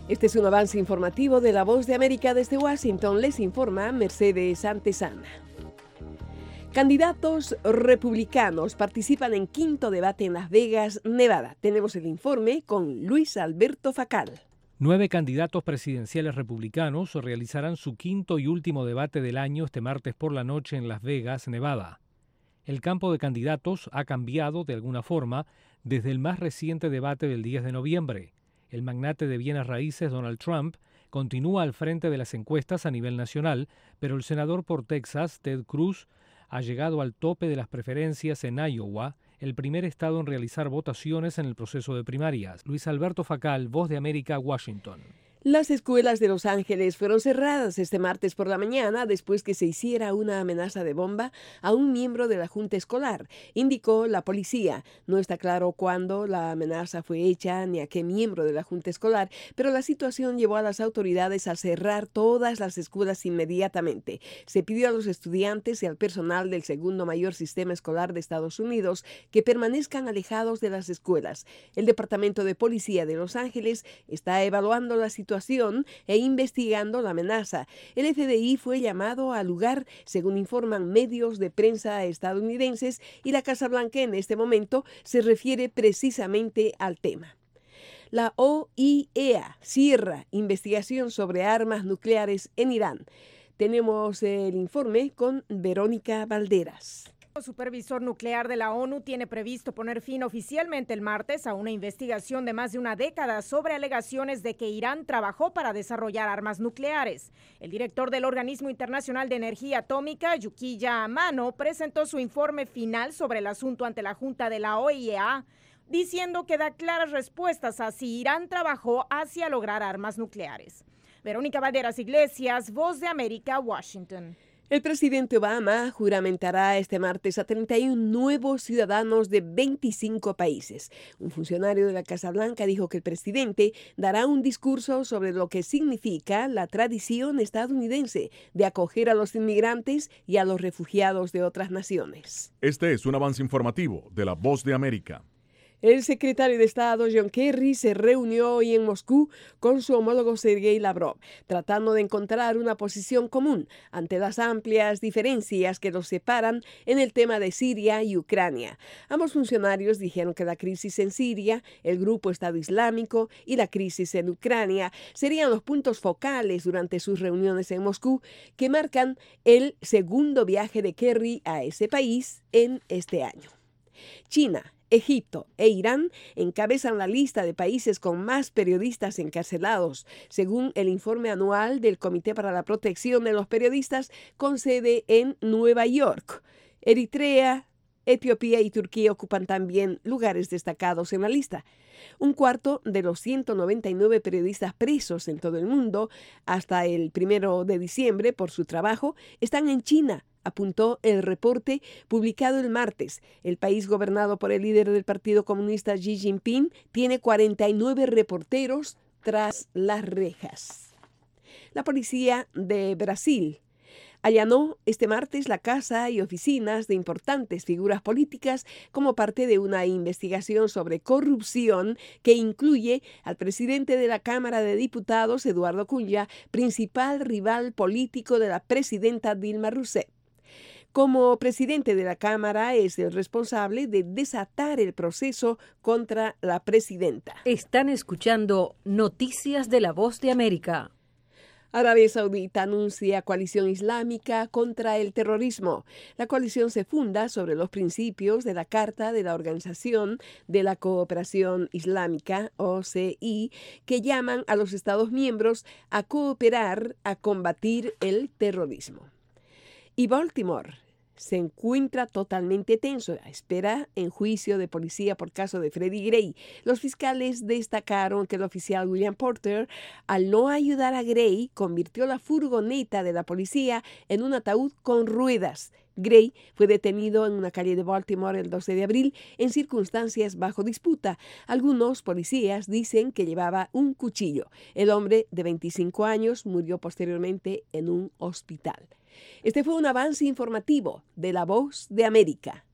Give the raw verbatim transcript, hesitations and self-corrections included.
Este es un avance informativo de La Voz de América desde Washington. Les informa Mercedes Antesana. Candidatos republicanos participan en quinto debate en Las Vegas, Nevada. Tenemos el informe con Luis Alberto Facal. Nueve candidatos presidenciales republicanos realizarán su quinto y último debate del año este martes por la noche en Las Vegas, Nevada. El campo de candidatos ha cambiado de alguna forma desde el más reciente debate del diez de noviembre. El magnate de bienes raíces Donald Trump continúa al frente de las encuestas a nivel nacional, pero el senador por Texas, Ted Cruz, ha llegado al tope de las preferencias en Iowa, el primer estado en realizar votaciones en el proceso de primarias. Luis Alberto Facal, Voz de América, Washington. Las escuelas de Los Ángeles fueron cerradas este martes por la mañana después que se hiciera una amenaza de bomba a un miembro de la junta escolar, indicó la policía. No está claro cuándo la amenaza fue hecha ni a qué miembro de la junta escolar, pero la situación llevó a las autoridades a cerrar todas las escuelas inmediatamente. Se pidió a los estudiantes y al personal del segundo mayor sistema escolar de Estados Unidos que permanezcan alejados de las escuelas. El Departamento de Policía de Los Ángeles está evaluando la situación e investigando la amenaza. El F B I fue llamado al lugar, según informan medios de prensa estadounidenses, y la Casa Blanca en este momento se refiere precisamente al tema. La O I E A cierra investigación sobre armas nucleares en Irán. Tenemos el informe con Verónica Valderas. El supervisor nuclear de la ONU tiene previsto poner fin oficialmente el martes a una investigación de más de una década sobre alegaciones de que Irán trabajó para desarrollar armas nucleares. El director del Organismo Internacional de Energía Atómica, Yukiya Amano, presentó su informe final sobre el asunto ante la Junta de la O I E A, diciendo que da claras respuestas a si Irán trabajó hacia lograr armas nucleares. Verónica Valderas Iglesias, Voz de América, Washington. El presidente Obama juramentará este martes a treinta y uno nuevos ciudadanos de veinticinco países. Un funcionario de la Casa Blanca dijo que el presidente dará un discurso sobre lo que significa la tradición estadounidense de acoger a los inmigrantes y a los refugiados de otras naciones. Este es un avance informativo de La Voz de América. El secretario de Estado John Kerry se reunió hoy en Moscú con su homólogo Sergei Lavrov, tratando de encontrar una posición común ante las amplias diferencias que los separan en el tema de Siria y Ucrania. Ambos funcionarios dijeron que la crisis en Siria, el grupo Estado Islámico y la crisis en Ucrania serían los puntos focales durante sus reuniones en Moscú, que marcan el segundo viaje de Kerry a ese país en este año. China, Egipto e Irán encabezan la lista de países con más periodistas encarcelados, según el informe anual del Comité para la Protección de los Periodistas con sede en Nueva York. Eritrea, Etiopía y Turquía ocupan también lugares destacados en la lista. Un cuarto de los ciento noventa y nueve periodistas presos en todo el mundo hasta el primero de diciembre por su trabajo están en China, apuntó el reporte publicado el martes. El país gobernado por el líder del Partido Comunista Xi Jinping tiene cuarenta y nueve reporteros tras las rejas. La policía de Brasil allanó este martes la casa y oficinas de importantes figuras políticas como parte de una investigación sobre corrupción que incluye al presidente de la Cámara de Diputados, Eduardo Cunha, principal rival político de la presidenta Dilma Rousseff. Como presidente de la Cámara, es el responsable de desatar el proceso contra la presidenta. Están escuchando Noticias de La Voz de América. Arabia Saudita anuncia coalición islámica contra el terrorismo. La coalición se funda sobre los principios de la Carta de la Organización de la Cooperación Islámica, O C I, que llaman a los Estados miembros a cooperar a combatir el terrorismo. Y Baltimore se encuentra totalmente tenso. Espera en juicio de policía por caso de Freddie Gray. Los fiscales destacaron que el oficial William Porter, al no ayudar a Gray, convirtió la furgoneta de la policía en un ataúd con ruedas. Gray fue detenido en una calle de Baltimore el doce de abril en circunstancias bajo disputa. Algunos policías dicen que llevaba un cuchillo. El hombre de veinticinco años murió posteriormente en un hospital. Este fue un avance informativo de La Voz de América.